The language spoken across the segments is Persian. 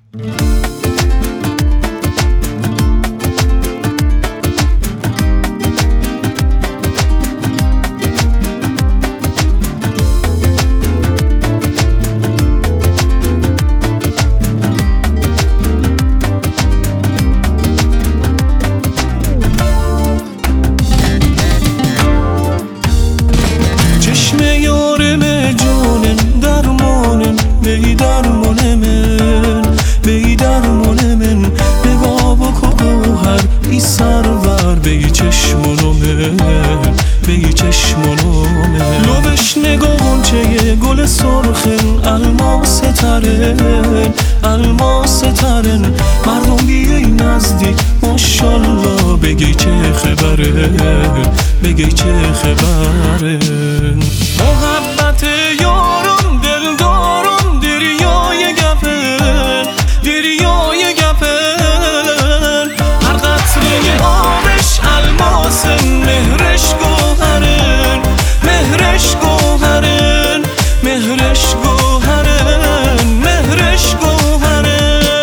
لبش نگاه چه گل سرخن الماس ترن الماس ترن مردم بیای نزدیک ماشالله بگی چه خبره بگی چه خبره محبت یارم دلدارم دریای گپن دریای گپن هر قطره آبش الماسن مهرش گوهرن مهرش گوهرن مهرش گوهرن مهرش گوهرن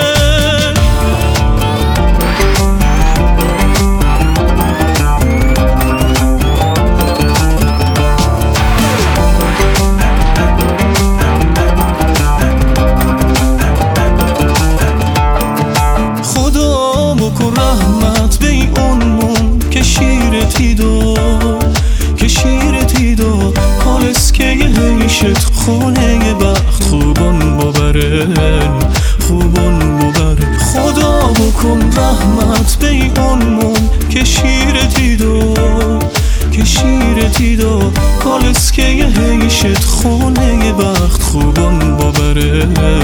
خدا بکن رحمت به اون که شیرتی دو که شیرتی دو کالسکه هیشت خونه بخت خوبان ببرن خوبان ببرن خدا بکن رحمت به اون که شیرتی دو که شیرتی دو کالسکه هیشت خونه بخت خوبان ببرن